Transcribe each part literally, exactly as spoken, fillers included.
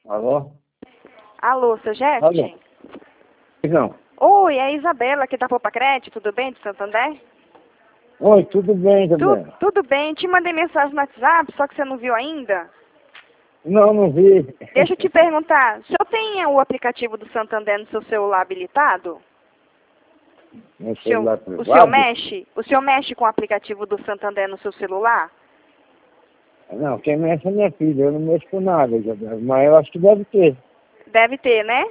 Alô? Alô, seu Jeff? Alô? Não. Oi, é a Isabela aqui da Poupa Crédito, tudo bem, de Santo André? Oi, tudo bem, Tu, Isabela? tudo bem, te mandei mensagem no WhatsApp, só que você não viu ainda. Não, não vi. Deixa eu te perguntar, o senhor tem o aplicativo do Santander no seu celular habilitado? Meu O senhor, celular o senhor privado? mexe? O senhor mexe com o aplicativo do Santander no seu celular? Não, quem mexe é minha filha, eu não mexo com nada, Isabela. Mas eu acho que deve ter. Deve ter, né?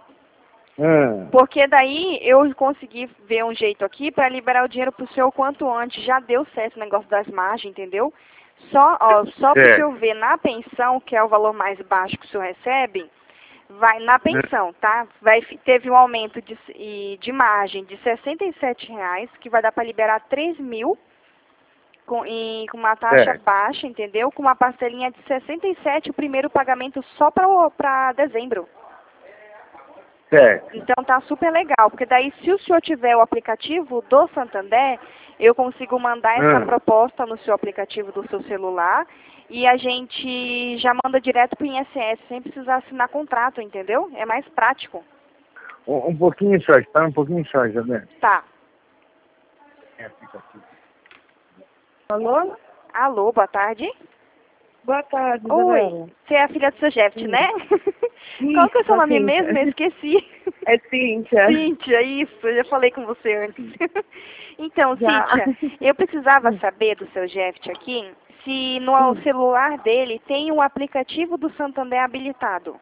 Ah, Porque daí eu consegui ver um jeito aqui para liberar o dinheiro pro senhor o quanto antes. Já deu certo o negócio das margens, entendeu? Só, ó, só para o senhor ver na pensão, que é o valor mais baixo que o senhor recebe, vai na pensão, tá? Vai, teve um aumento de, e- de margem de sessenta e sete reais, que vai dar para liberar três mil com, e, com uma taxa certo, baixa, entendeu? Com uma parcelinha de sessenta e sete, o primeiro pagamento só para dezembro. certo. Então tá super legal, porque daí se o senhor tiver o aplicativo do Santander, eu consigo mandar essa Ah, proposta no seu aplicativo do seu celular e a gente já manda direto pro I N S S, sem precisar assinar contrato, entendeu? É mais prático. um, um pouquinho só, espera um pouquinho só, Isabela. Tá. É aplicativo. Alô? Alô, boa tarde. Boa tarde, Oi, Isabela. você é a filha do seu Jeff, Sim. né? Qual que é o Isso, seu a nome Cíntia. mesmo? Eu esqueci. É Cíntia. Cíntia, isso, eu já falei com você antes. Então, Já. Cíntia, eu precisava saber do seu Jeff aqui se no Hum. celular dele tem um aplicativo do Santander habilitado.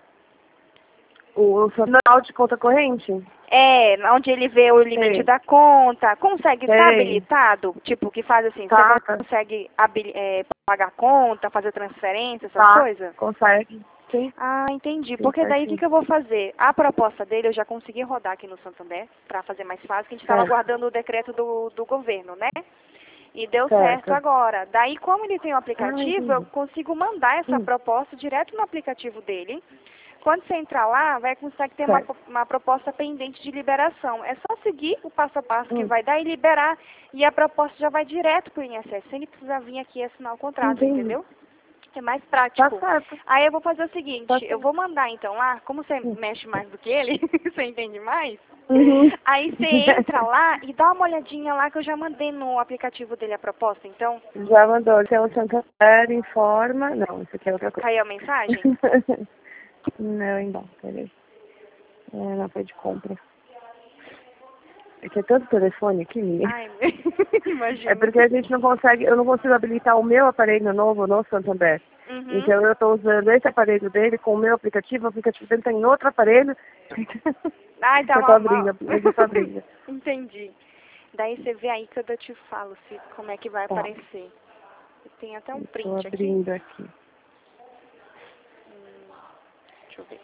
O jornal de conta corrente? É, onde ele vê o limite Tem. da conta, consegue estar Tem. habilitado? Tipo, que faz assim, Tá. você consegue habili- é, pagar conta, fazer transferência, essas Tá. coisas? Consegue. Sim. Ah, entendi. Sim, Porque daí o que, certinho. que eu vou fazer? A proposta dele eu já consegui rodar aqui no Santander para fazer mais fácil, que a gente estava Certo. aguardando o decreto do, do governo, né? E deu certo Certo. agora. Daí, como ele tem o Ah, aplicativo, eu entendi. consigo mandar essa Hum. proposta direto no aplicativo dele. Quando você entrar lá, vai conseguir ter uma, Certo. uma proposta pendente de liberação. É só seguir o passo a passo que Hum. vai dar e liberar. E a proposta já vai direto para o I N S S, sem ele precisar vir aqui assinar o contrato, Entendi. entendeu? É mais Tá prático. certo. Aí eu vou fazer o seguinte, Tá eu certo. vou mandar então lá, como você Hum. mexe mais do que ele, você entende mais? Uhum. Aí você entra lá e dá uma olhadinha lá que eu já mandei no aplicativo dele a proposta, então Já mandou. Esse é o Santander Informa. Não, isso aqui é outra coisa. caiu a mensagem? Não, ainda. Peraí. É, não foi de compra. É que é tanto telefone aqui, minha. Ai, imagina. É porque a gente não consegue, eu não consigo habilitar o meu aparelho novo no Santander. Uhum. Então eu estou usando esse aparelho dele com o meu aplicativo, o aplicativo dele está em outro aparelho. Ai, tá Eu tô mal, abrindo, mal. eu tô abrindo. Entendi. Daí você vê aí que eu te falo se, como é que vai Tá, aparecer. Tem até um eu tô print aqui. abrindo aqui. Hum, deixa eu ver.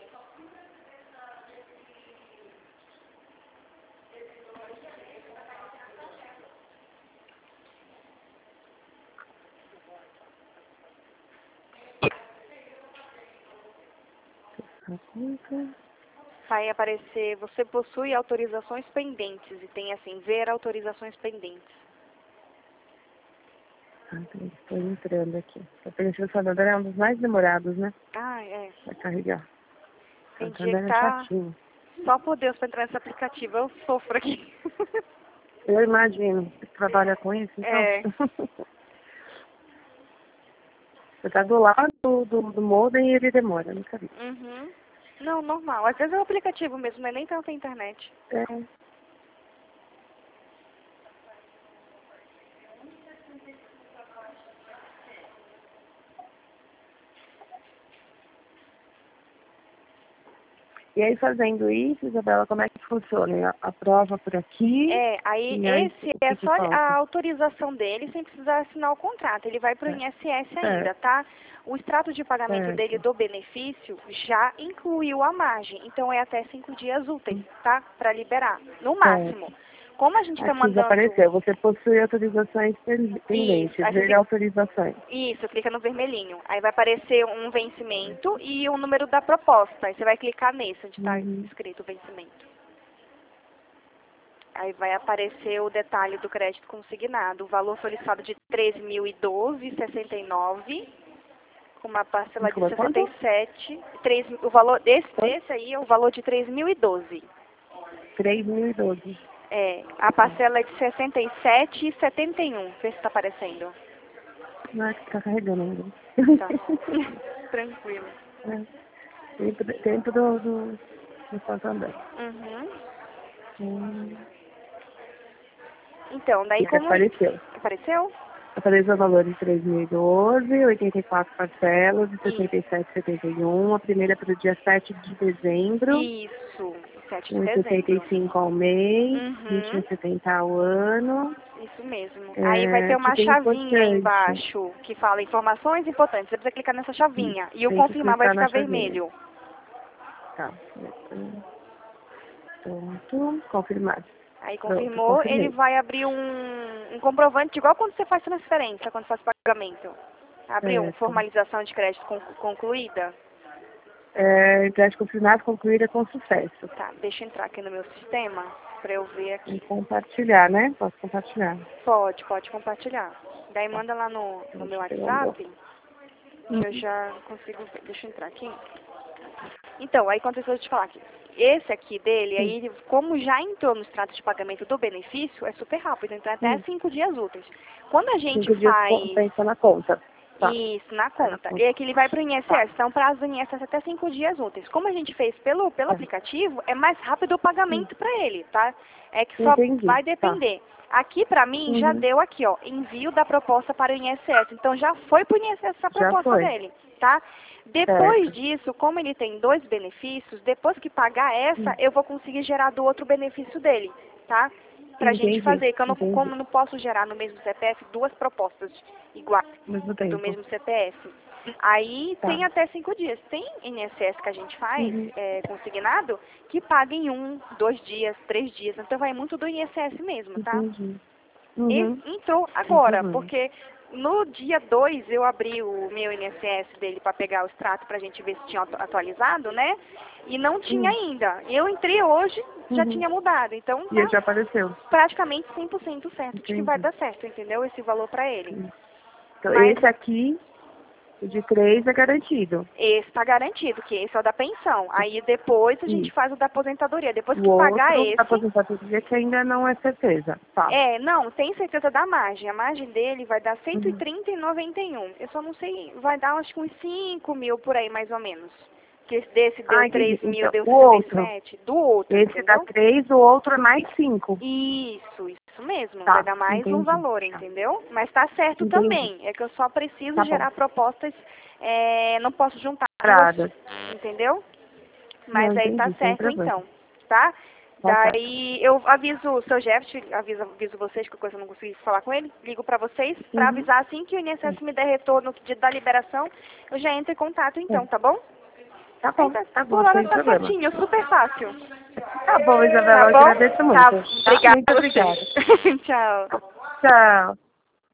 Vai aparecer, você possui autorizações pendentes e tem assim, ver autorizações pendentes. Estou entrando aqui. O aplicativo do Santander é um dos mais demorados, né? Ah, é. Vai carregar. Tem dia Santander que é tá chatinho. só por Deus pra entrar nesse aplicativo. Eu sofro aqui. Eu imagino. Você trabalha com isso, então? É. Você tá do lado do, do, do modem e ele demora, nunca vi. Uhum. Não, normal. Às vezes é o aplicativo mesmo, não é nem tanto a internet. É. E aí, fazendo isso, Isabela, como é que funciona? A, a prova por aqui, É, aí e aí esse o é que que só falta? a autorização dele sem precisar assinar o contrato. Ele vai para o É. I N S S ainda, Certo, tá? O extrato de pagamento dele certo. do benefício já incluiu a margem. Então é até cinco dias úteis, tá? Para liberar, no máximo. Certo. Como a gente está Aqui já mandando... apareceu. Você possui autorizações pen- Isso, pendentes. aí você Ver clica... autorizações. Isso, clica no vermelhinho. Aí vai aparecer um vencimento e o número da proposta. Aí você vai clicar nesse, onde está Uhum. escrito vencimento. Aí vai aparecer o detalhe do crédito consignado. O valor solicitado de três mil e doze reais e sessenta e nove centavos. com uma parcela de Como é sessenta e quanto? sete, três, o valor desse, Quanto? desse aí é o valor de três mil e doze. três mil e doze. É, a parcela é de sessenta e sete e setenta e um. Vê se tá aparecendo. Não é que tá carregando ainda. Tá. Tranquilo. É. Tempo, tempo do, do, do Santander. Uhum. Hum. Então, daí E como... apareceu. Apareceu? Apareceu o valor de três mil e doze, oitenta e quatro parcelas, de Isso. sessenta e sete e setenta e um. A primeira para o dia sete de dezembro. Isso. sete de um e sessenta e dezembro. cinco ao mês, Uhum. vinte e um e setenta ao ano. Isso mesmo. É, Aí vai ter uma que tem chavinha aí importante. embaixo que fala informações importantes. Você precisa clicar nessa chavinha. E o Tem que confirmar vai clicar ficar na chavinha. vermelho. Tá. Pronto. Confirmado. Aí Pronto, confirmou, confirmei. ele vai abrir um, um comprovante, igual quando você faz transferência, quando faz pagamento. Abriu Certo. formalização de crédito con- concluída. É, crédito confirmado, concluída com sucesso. Tá, deixa eu entrar aqui no meu sistema para eu ver E aqui. compartilhar, né? Posso compartilhar. Pode, pode compartilhar. Daí manda lá no, no meu Deixa eu pegar o WhatsApp, que eu já consigo ver. Deixa eu entrar aqui. Então, aí quando eu te falar aqui, esse aqui dele, aí como já entrou no extrato de pagamento do benefício, é super rápido, então é até Hum. cinco dias úteis. Quando a gente Cinco dias faz pensa na conta. Tá. isso na Vai na conta, conta. e aqui ele vai para o I N S Tá. S, então prazo do I N S S até cinco dias úteis. Como a gente fez pelo, pelo É. aplicativo, é mais rápido o pagamento para ele, tá? É que só Entendi. vai depender. Aqui para mim já Uhum. deu aqui, ó, envio da proposta para o I N S S. Então já foi para o I N S S essa Já proposta foi. dele, tá? Depois Certo. disso, como ele tem dois benefícios, depois que pagar essa, Hum. eu vou conseguir gerar do outro benefício dele, tá? Pra Entendi, gente fazer, que eu não, entendi. como eu não posso gerar no mesmo C P F duas propostas iguais Ao mesmo do tempo. mesmo C P F. Aí Tá. tem até cinco dias. Tem I N S S que a gente faz, Uhum. é, consignado, que paga em um, dois dias, três dias. Então vai muito do I N S S mesmo, tá? Entendi. E Uhum. entrou agora, problema. porque no dia dois eu abri o meu I N S S dele para pegar o extrato pra gente ver se tinha atu- atualizado, né? E não tinha Hum. ainda. Eu entrei hoje, já Uhum. tinha mudado. Então E ele tá já apareceu. praticamente cem por cento certo de que Entendi. vai dar certo, entendeu? Esse valor pra ele. Então, Mas esse aqui, o de três, é garantido. esse tá garantido, que esse é o da pensão. Aí depois a gente Isso. faz o da aposentadoria. Depois O que pagar outro, esse... da aposentadoria, que ainda não é certeza. Tá. É, não, tem certeza da margem. A margem dele vai dar cento e Uhum. trinta e noventa e um. Eu só não sei, vai dar acho que uns cinco mil por aí, mais ou menos. Que esse desse deu Ah, entendi. três mil, Então, deu o outro. sessenta e sete. Do outro, Esse dá entendeu? três, o outro é mais cinco. Isso, isso mesmo. Tá, Vai dar mais um entendi. valor, Tá. entendeu? Mas tá certo Entendi. também. É que eu só preciso Tá bom. gerar propostas, é, não posso juntar Paradas. duas, entendeu? Mas Não, aí tá entendi, sem certo problema. então, tá? Tá Daí eu aviso o seu Jeff, aviso, aviso vocês que coisa eu não consegui falar com ele, ligo pra vocês, pra Uhum. avisar assim que o I N S S me der retorno de, da liberação, eu já entro em contato então, tá bom? Tá bom, Aí tá, tá por bom, hora sem tá problema. certinho, super fácil. Tá bom, Isabela, Tá eu bom? agradeço muito. Tá, Tá? obrigada Muito a obrigada. você. Tchau. Tchau.